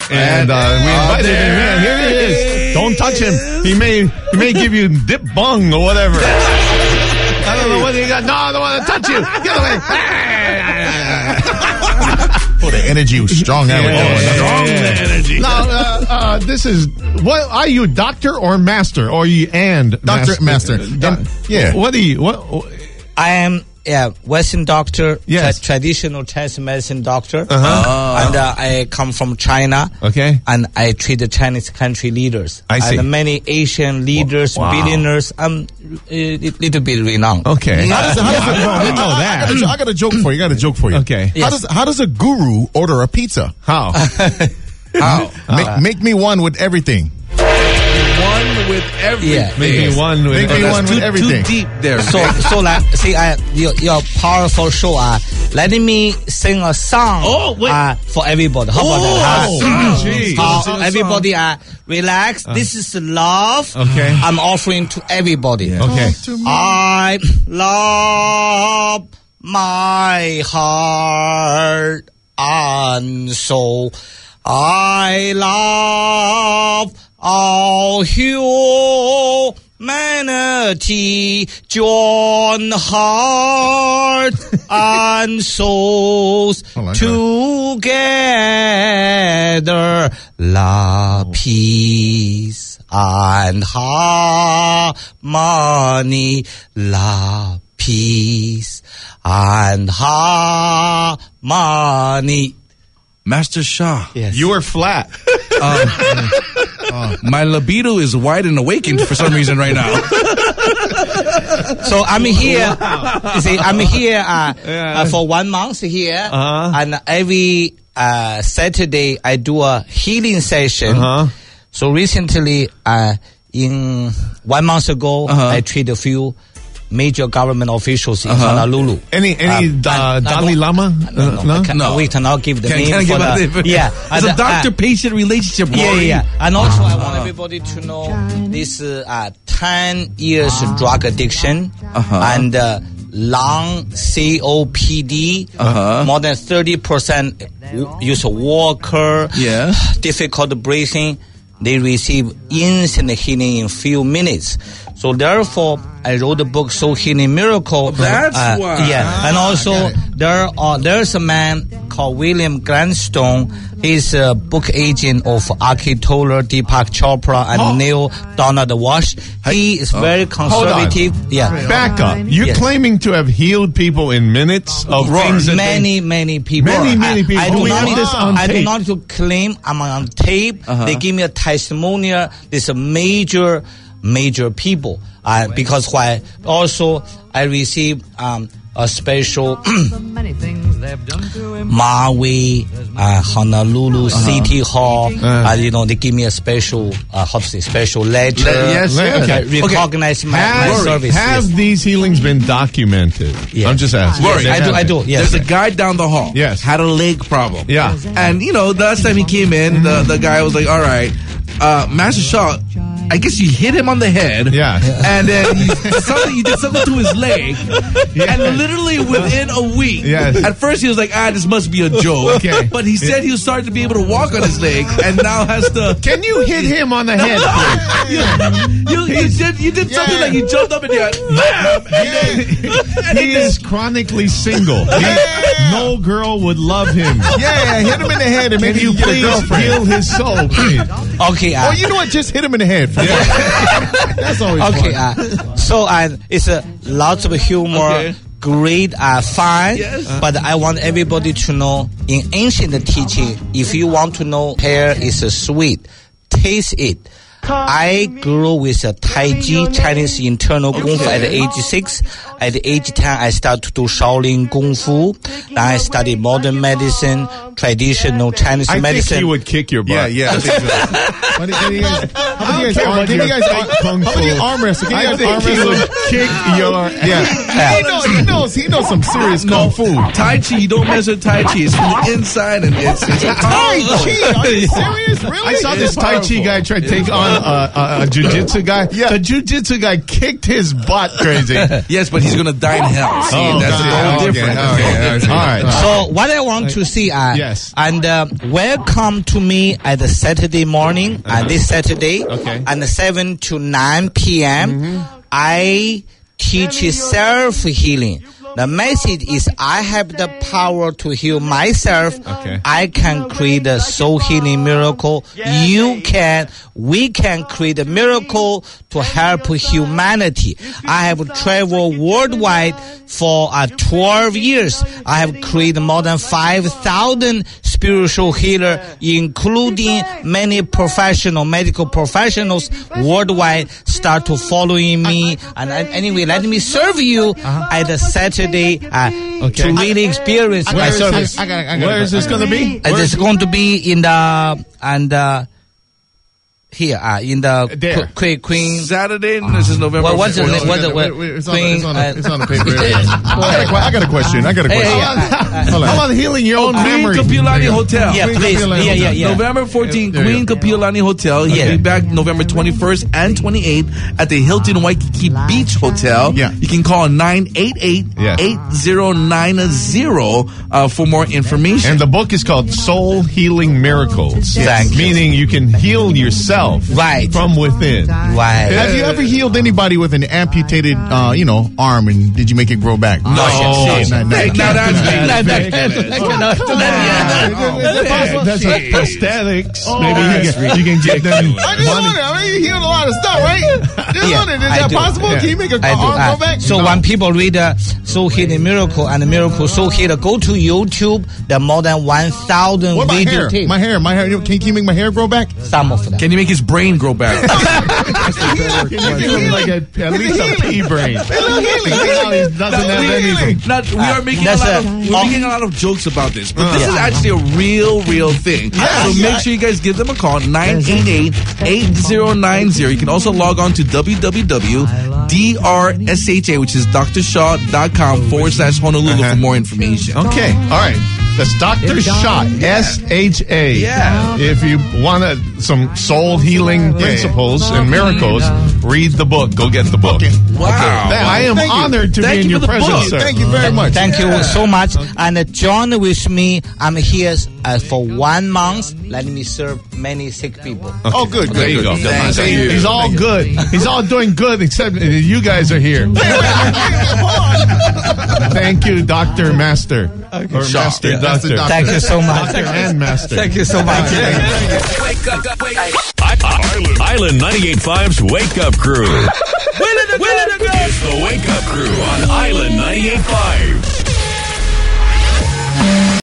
And we invited him in. Here he is. Don't touch him. He may give you dip bung or whatever. I don't know what you got. No, I don't want to touch you. Get away. Oh, the energy was strong. Strong energy. Now, this is, what are you, doctor or master? Or are you Doctor, master. Yeah. What are you, I am Western doctor, Yes. traditional Chinese medicine doctor. And Uh-huh. I come from China. Okay. And I treat the Chinese country leaders. I see. And many Asian leaders, Wow. billionaires. I'm a little bit renowned. Okay. How does I know that. I got a joke for you. Okay. How does a guru order a pizza? How? How? Make me one with everything. One with everything. Yeah. Make me one with everything. Too deep there. So like, see, your powerful show. Let me sing a song. For everybody. How about that? Geez. Everybody, relax. This is love. Okay. I'm offering to everybody. Okay. I love my heart and soul. I love all humanity, join heart and souls together. Love, peace, and harmony. Love, peace, and harmony. Master Shah. Yes. You are flat. My libido is wide and awakened for some reason right now. So I'm here. You see, I'm here for 1 month here, and every Saturday I do a healing session. So recently, in 1 month ago, I treated a few major government officials in Honolulu. Any Dalai Lama? No, we cannot give the name Can't for give out the... the- Yeah. It's a doctor-patient relationship. Yeah. And also, I want everybody to know this 10 years drug addiction and lung COPD, more than 30% use of walker, difficult breathing. They receive instant healing in few minutes. So therefore, I wrote the book Soul Healing Miracle. That's why. Yeah, and also there's a man called William Gladstone. He's a book agent of Aki Toller, Deepak Chopra, and Neil Donald Walsh. He is very conservative. Yeah. Back up. You're claiming to have healed people in minutes of things that many people. Many people. I do We not have need, this on I do tape. not need to claim I'm on tape. They give me a testimonial. This is a major people. Because why? Also, I received a special Maui, Honolulu City Hall. They give me a special, special letter. Recognize my service. Have these healings been documented? Yeah. I'm just asking. I do. Yes. There's a guy down the hall. Yes. Had a leg problem. Yeah. And, the last time he came in, the guy was like, all right, Master Shah, I guess you hit him on the head. Yeah. And then you did something to his leg. And literally within a week, at first he was like, this must be a joke. Okay. But he said he started to be able to walk on his leg and now has to... Can you hit him on the head, please? You did something like you jumped up and down. He is chronically single. No girl would love him. Yeah, hit him in the head and maybe Can you you get a please girlfriend. heal his soul, please? Okay. Or you know what? Just hit him in the head. That's always Okay. fun. So it's lots of humor. Great, fun, but I want everybody to know in ancient teaching, if you want to know pear is sweet, taste it. I grew with a Tai Chi, Chinese internal Kung Fu at age 6. At age 10, I started to do Shaolin Kung Fu. Then I studied modern medicine, traditional Chinese I medicine. think he would kick your butt. Yeah, I think so. How many arm wrestle? Can you guys arm wrestle? Kick your He knows some serious kung fu. Tai Chi, you don't mess with Tai Chi. It's from the inside and it's Tai Chi? Are you serious? Really? I saw this Tai Chi guy try to take on a jiu-jitsu guy? Yeah. The jiu-jitsu guy kicked his butt crazy. Yes, but he's going to die in hell. See, that's the whole difference. Okay. All right. So what I want to see, yes. and welcome to me at the Saturday morning, this Saturday, and 7 to 9 p.m. I teach self-healing. The message is I have the power to heal myself. I can create a soul healing miracle. We can create a miracle to help humanity. I have traveled worldwide for 12 years. I have created more than 5,000 spiritual healers, including many medical professionals worldwide start to following me. And anyway, let me serve you at the Saturday to really experience my service. Where is this going to be? It's going to be in the here in the Queen. Saturday. This is November. What's the name? It's on the paper. I got a question. How about healing your own memory? Queen Kapiolani Hotel. Yeah, please. Yeah. November 14th, Queen Kapiolani Hotel. He'll be back November 21st and 28th at the Hilton Waikiki Beach Hotel. Yeah. You can call 988-8090 for more information. And the book is called Soul Healing Miracles. Thank you. Meaning you can heal yourself from within. Right. Have you ever healed anybody with an amputated, arm, and did you make it grow back? No. That's prosthetics. Maybe you can get them money. You healed a lot of stuff, right? Is that possible? Can you make an arm grow back? So when people read Soul Healing Miracle and Miracle Soul Healer, go to YouTube. There are more than 1,000 what about video hair? tapes. My hair. Can you make my hair grow back? Some of them. Can you make his brain grow back? Can you give him like at least a pea brain? Now he doesn't have anything. We are making a lot of jokes about this, but this is actually a real thing. So make sure you guys give them a call, 988-8090. You can also log on to www.drsha, which is drshaw.com/Honolulu for more information. Okay, all right. That's Dr. Shah, SHA. Yeah. If you want some soul healing principles and miracles, read the book. Go get the book. Wow. I am honored to be in your presence, sir. Thank you very much. Thank you so much. And join with me. I'm here for 1 month. Let me serve many sick people. Okay. Oh, good. There you go. Thank you. He's all good. He's all doing good, except you guys are here. Thank you, Dr. Master. Or Master Doctor. Thank you so much. Doctor and Master. Thank you so much. Wake up. Island 98.5's Wake Up Crew. It's the Wake Up Crew on Island 98.5.